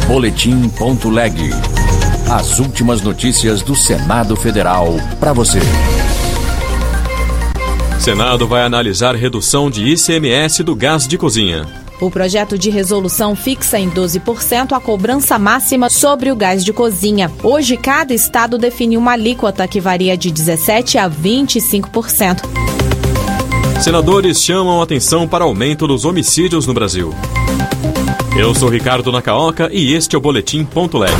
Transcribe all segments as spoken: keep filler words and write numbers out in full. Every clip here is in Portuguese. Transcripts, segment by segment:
boletim ponto leg. As últimas notícias do Senado Federal para você. Senado vai analisar redução de I C M S do gás de cozinha. O projeto de resolução fixa em doze por cento a cobrança máxima sobre o gás de cozinha. Hoje, cada estado define uma alíquota que varia de dezessete por cento a vinte e cinco por cento. Senadores chamam atenção para aumento dos homicídios no Brasil. Eu sou Ricardo Nakaoka e este é o boletim ponto leg.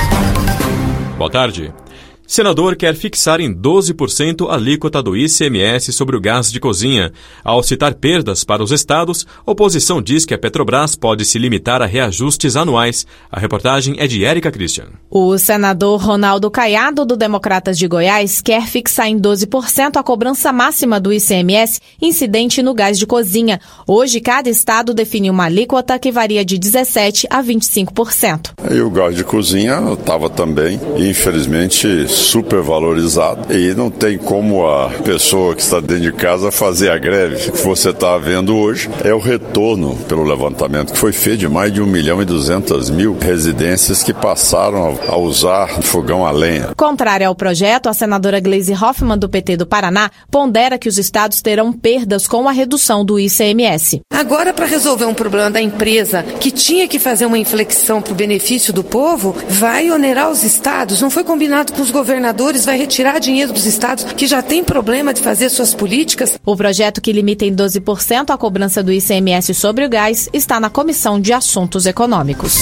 Boa tarde. Senador quer fixar em doze por cento a alíquota do I C M S sobre o gás de cozinha. Ao citar perdas para os estados, a oposição diz que a Petrobras pode se limitar a reajustes anuais. A reportagem é de Érica Christian. O senador Ronaldo Caiado, do Democratas de Goiás, quer fixar em doze por cento a cobrança máxima do I C M S incidente no gás de cozinha. Hoje, cada estado define uma alíquota que varia de dezessete por cento a vinte e cinco por cento. E o gás de cozinha estava também, infelizmente, super valorizado, e não tem como a pessoa que está dentro de casa fazer a greve. O que você está vendo hoje é o retorno pelo levantamento que foi feito de mais de um milhão e duzentas mil residências que passaram a usar fogão a lenha. Contrária ao projeto, a senadora Gleisi Hoffmann, do P T do Paraná, pondera que os estados terão perdas com a redução do I C M S. Agora, para resolver um problema da empresa que tinha que fazer uma inflexão para o benefício do povo, vai onerar os estados. Não foi combinado com os governadores. governadores, vai retirar dinheiro dos estados que já têm problema de fazer suas políticas. O projeto que limita em doze por cento a cobrança do I C M S sobre o gás está na Comissão de Assuntos Econômicos.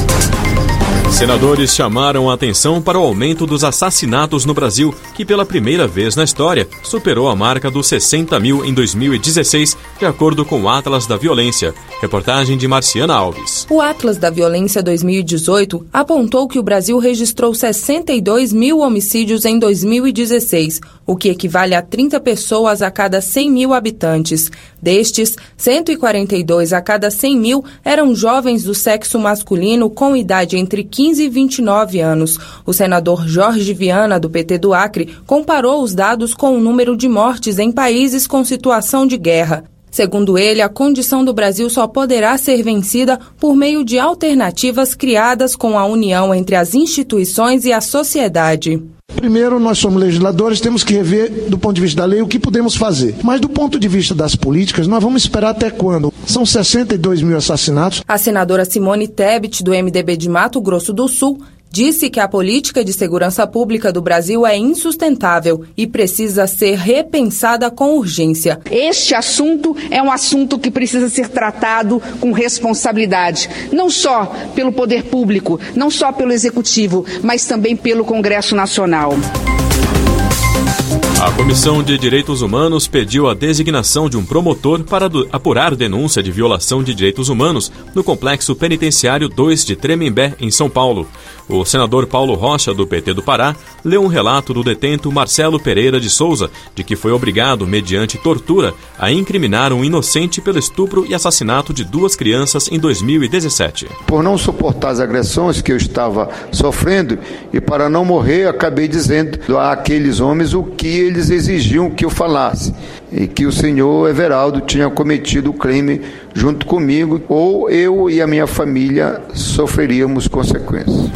Senadores chamaram a atenção para o aumento dos assassinatos no Brasil, que pela primeira vez na história superou a marca dos sessenta mil em dois mil e dezesseis, de acordo com o Atlas da Violência. Reportagem de Marciana Alves. O Atlas da Violência dois mil e dezoito apontou que o Brasil registrou sessenta e dois mil homicídios em dois mil e dezesseis, o que equivale a trinta pessoas a cada cem mil habitantes. Destes, cento e quarenta e dois a cada cem mil eram jovens do sexo masculino com idade entre quinze e vinte e nove anos. O senador Jorge Viana, do P T do Acre, comparou os dados com o número de mortes em países com situação de guerra. Segundo ele, a condição do Brasil só poderá ser vencida por meio de alternativas criadas com a união entre as instituições e a sociedade. Primeiro, nós somos legisladores, temos que rever, do ponto de vista da lei, o que podemos fazer. Mas do ponto de vista das políticas, nós vamos esperar até quando? São sessenta e dois mil assassinatos. A senadora Simone Tebet, do M D B de Mato Grosso do Sul, disse que a política de segurança pública do Brasil é insustentável e precisa ser repensada com urgência. Este assunto é um assunto que precisa ser tratado com responsabilidade, não só pelo poder público, não só pelo executivo, mas também pelo Congresso Nacional. A Comissão de Direitos Humanos pediu a designação de um promotor para do, apurar denúncia de violação de direitos humanos no Complexo Penitenciário dois de Tremembé, em São Paulo. O senador Paulo Rocha, do P T do Pará, leu um relato do detento Marcelo Pereira de Souza, de que foi obrigado, mediante tortura, a incriminar um inocente pelo estupro e assassinato de duas crianças em dois mil e dezessete. Por não suportar as agressões que eu estava sofrendo e para não morrer, acabei dizendo àqueles homens o que eles exigiam que eu falasse, e que o senhor Everaldo tinha cometido o crime junto comigo, ou eu e a minha família sofreríamos consequências.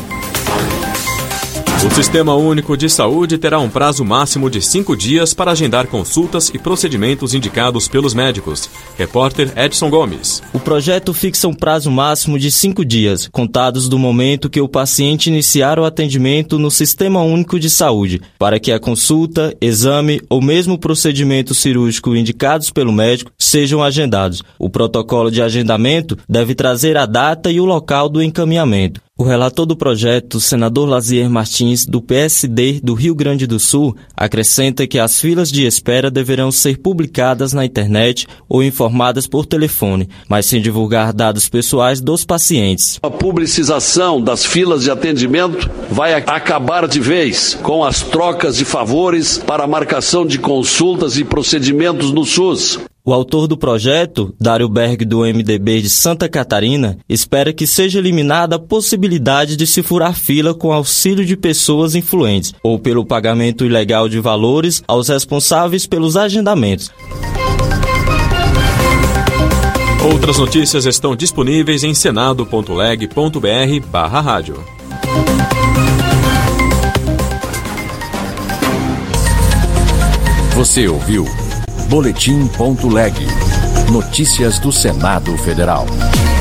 O Sistema Único de Saúde terá um prazo máximo de cinco dias para agendar consultas e procedimentos indicados pelos médicos. Repórter Edson Gomes. O projeto fixa um prazo máximo de cinco dias, contados do momento que o paciente iniciar o atendimento no Sistema Único de Saúde, para que a consulta, exame ou mesmo procedimento cirúrgico indicados pelo médico sejam agendados. O protocolo de agendamento deve trazer a data e o local do encaminhamento. O relator do projeto, senador Lazier Martins, do P S D do Rio Grande do Sul, acrescenta que as filas de espera deverão ser publicadas na internet ou informadas por telefone, mas sem divulgar dados pessoais dos pacientes. A publicização das filas de atendimento vai acabar de vez com as trocas de favores para a marcação de consultas e procedimentos no SUS. O autor do projeto, Dário Berg, do M D B de Santa Catarina, espera que seja eliminada a possibilidade de se furar fila com auxílio de pessoas influentes ou pelo pagamento ilegal de valores aos responsáveis pelos agendamentos. Outras notícias estão disponíveis em senado ponto leg ponto br barra rádio. Você ouviu Boletim ponto leg. Notícias do Senado Federal.